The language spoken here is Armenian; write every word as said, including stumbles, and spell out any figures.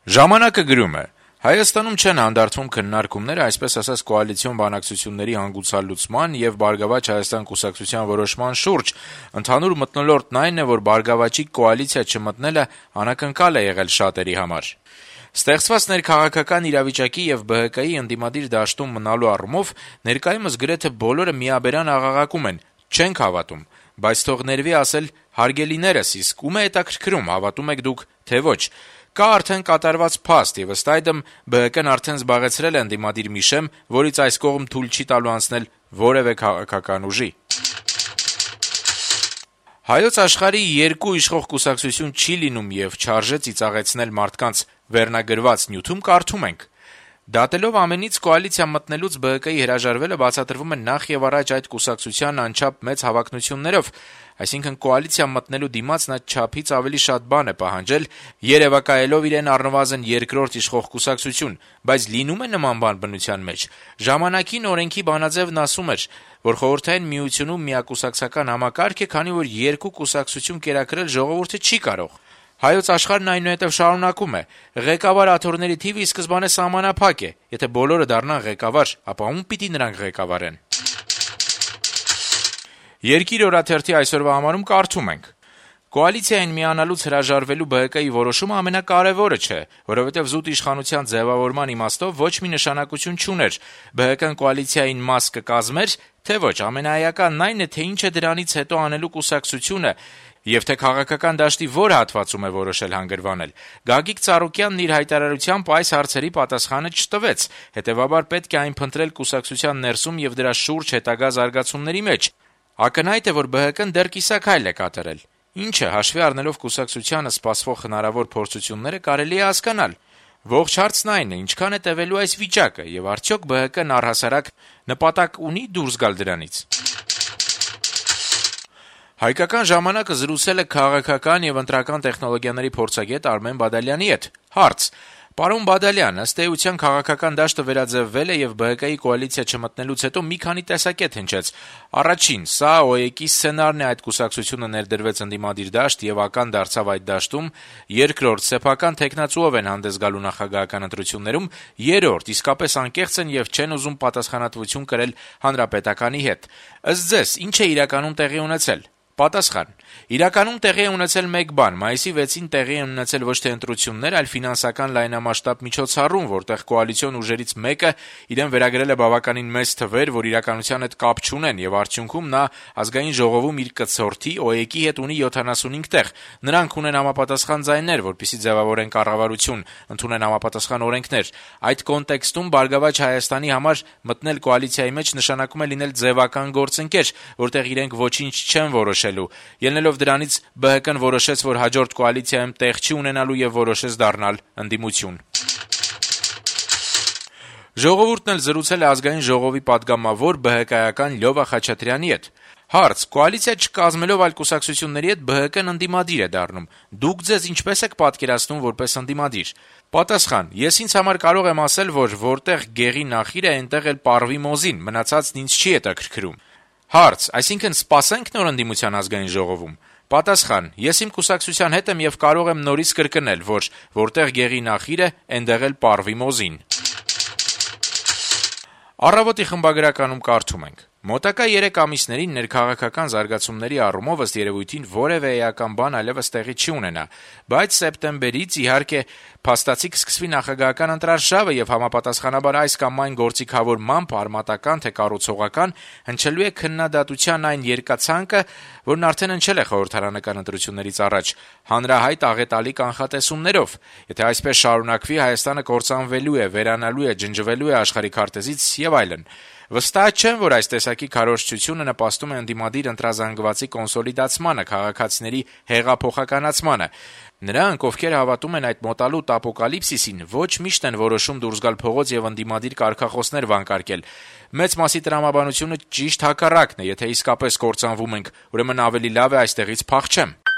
Ժամանակը գրում է. Հայաստանում չեն հանդարտվում քննարկումները, այսպես ասած, կոալիցիոն բանակցությունների հանգուցալուծման եւ «Բարգավաճ Հայաստան» կուսակցության որոշման շուրջ։ Ընդհանուր մթնոլորտն այն է, որ «Բարգավաճի» կոալիցիա չմտնելը անակնկալ է եղել շատերի համար։ Ստեղծված ներքաղաքական իրավիճակի եւ ԲՀԿ-ի ընդդիմադիր դաշտում մնալու առումով ներկայումս գրեթե բոլորը միաբերան աղաղակում են. «Չենք հավատում», բայց թող ներվի ասել հարգելիներս, իսկ ում է հետաքրքրում, հավատում եք դուք, թե ոչ։ Կա արդեն կատարված փաստ, եւ ըստ այդմ ԲՀԿ-ն արդեն զբաղեցրել է ընդդիմադիր մի շեմ, որից այս կողմ թույլ չի տալու անցնել որեւէ քաղաքական ուժի։ Հայոց աշխարհի երկու իշխող կուսակցություն չի լինում եւ չարժե ծիծաղեցնել մարդկանց վերնագրված նյութում կարդում ենք. «Դատելով ամենից կոալիցիա մտնելուց ԲՀԿ-ի հրաժարվելը բացատրվում է նախ եւ առաջ այդ կուսակցության անչափ մեծ հավակնություններով, այսինքն կոալիցիա մտնելու դիմաց նա չափից ավելի շատ բան է պահանջել, երեւակայելով իրեն առնվազն երկրորդ իշխող կուսակցություն, բայց լինում է նման բան բնության մեջ։ Ժամանակին օրենքի բանաձեւն ասում էր, որ խորհրդային միությունում միակուսակցական համակարգ է, քանի որ երկու կուսակցություն կերակրել ժողովուրդը չի կարող»։ Հայոց աշխարհն այնուհետև շարունակում է. «Ղեկավար աթոռների թիվը ի սկզբանե սահմանափակ է. եթե բոլորը դառնան ղեկավար, ապա ում պիտի նրանք ղեկավարեն»։ Երկիր օրաթերթի այսօրվա համարում կարդում ենք. «Կոալիցիային միանալուց հրաժարվելու ԲՀԿ-ի որոշումը ամենակարեւորը չէ, որովհետեւ զուտ իշխանության ձեւավորման իմաստով ոչ մի նշանակություն չուներ. ԲՀԿ-ն կոալիցիային մաս կկազմեր, թե ոչ, ամենաէականն այն է, թե ինչ է դրանից հետո անելու կուսակցությունը, եւ թե քաղաքական դաշտի որ հատվածում է որոշել հանգրվանել։ Գագիկ Ծառուկյանն իր հայտարարությամբ այս հարցերի պատասխանը չտվեց, հետեւաբար պետք է այն փնտրել կուսակցության ներսում եւ դրա շուրջ հետագա զարգացումների մեջ։ Ակնհայտ է, որ ԲՀԿ-ն դեռ կիսաքայլ է կատարել, ինչը, հաշվի առնելով կուսակցությանը սպասվող հնարավոր փորձությունները, կարելի է հասկանալ։ Ողջ հարցն այն է, ինչքան է տևելու այս վիճակը, եւ արդյոք ԲՀԿ-ն առհասարակ նպատակ ունի դուրս գալ դրանից։ Հայկական ժամանակը զրուցել է քաղաքական եւ ընտրական տեխնոլոգիաների փորձագետ Արմեն Բադալյանի հետ։ Հարց. Պարոն Բադալյան, ըստ էության քաղաքական դաշտը վերաձևվել է եւ ԲՀԿ-ի կոալիցիա չմտնելուց հետո մի քանի տեսակետ հնչեց։ Առաջին, սա ՕԵԿ-ի սցենարն է, այդ կուսակցությունը ներդրվեց ընդդիմադիր դաշտ եւ ական դարձավ այդ դաշտում։ Երկրորդ, սեփական թեկնածուով են հանդես գալու նախագահական ընտրություններում։ Երրորդ, իսկապես անկեղծ են եւ չեն ուզում պատասխանատվություն կրել հանրապետականի հետ։ Ըստ ձեզ, ինչ է իրականում տեղի ունեցել։ Պատասխան. իրականում տեղի է ունեցել մեկ բան. մայիսի վեցին տեղի են ունեցել ոչ թե ընտրություններ, այլ ֆինանսական լայնամասշտաբ միջոցառում, որտեղ կոալիցիոն ուժերից մեկը իրեն վերագրել է բավականին մեծ թվեր, որ իրականության հետ կապ չունեն, եւ արդյունքում նա ազգային ժողովում իր կցորդի ՕԵԿ-ի հետ ունի յոթանասունհինգ տեղ։ Նրանք ունեն համապատասխան ձայներ, որպեսզի ձևավորեն կառավարություն, ընդունեն համապատասխան օրենքներ։ Այդ կոնտեքստում «Բարգավաճ Հայաստանի» համար մտնել կոալիցիայի մեջ նշանակում է լինել ձևական գործընկեր, որտեղ իրենք ոչինչ չեն որոշել։ Ելնելով դրանից ԲՀԿ-ն որոշեց, որ հաջորդ կոալիցիայում տեղ չի ունենալու եւ որոշեց դառնալ ընդդիմություն։ Ժողովուրդն էլ զրուցել է ազգային ժողովի պատգամավոր ԲՀԿ-ական Լյովա Խաչատրյանի հետ։ Հարց. կոալիցիա չկազմելով այլ կուսակցությունների հետ ԲՀԿ-ն ընդդիմադիր է դառնում։ Դուք ձեզ ինչպես եք պատկերացնում որպես ընդդիմադիր։ Պատասխան. ես ինձ համար կարող եմ ասել, որ որտեղ գեղի նախիր է, այնտեղ էլ պարվի մոզին, մնացածն ինձ չի հետաքրքրում։ Հարց. այսինքն սպասենք նոր ընդդիմության ազգային ժողովում։ Պատասխան. ես իմ կուսակցության հետ եմ եւ կարող եմ նորից կրկնել, որ որտեղ գեղի նախիր է, այնտեղ էլ պարվի մոզին։ Առավոտի խմբագրականում կարդում ենք. Մոտակա երեք ամիսներին ներքաղաքական զարգացումների առումով ըստ երևույթին որևէ էական բան այլևս տեղի չի ունենա, բայց սեպտեմբերից իհարկե փաստացի կսկսվի նախագահական ընտրարշավը եւ համապատասխանաբար այս կամ այն գործիքավորմամբ արմատական թե կառուցողական հնչելու է քննադատության այն երկացանկը, որն արդեն հնչել է խորհրդարանական ընտրություններից առաջ, հանրահայտ աղետալի կանխատեսումներով։ Եթե այսպես շարունակվի, Հայաստանը կործանվելու է, վերանալու է, ջնջվելու է աշխարհի քարտեզից եւ այլն։ Վստահ չեմ, որ այս տեսակի քարոզչությունը նպաստում է ընդդիմադիր ընտրազանգվածի կոնսոլիդացմանը, քաղաքացիների հեղափոխականացմանը։ Նրանք, ովքեր հավատում են այդ մոտալուտ ապոկալիպսիսին, ոչ միշտ են որոշում դուրս գալ փողոց եւ ընդդիմադիր կարգախոսներ վանկարկել։ Մեծ մասի տրամաբանությունը ճիշտ հակառակն է, եթե իսկապես կործանվում ենք, ուրեմն ավելի լավ է այստեղից փախչեմ։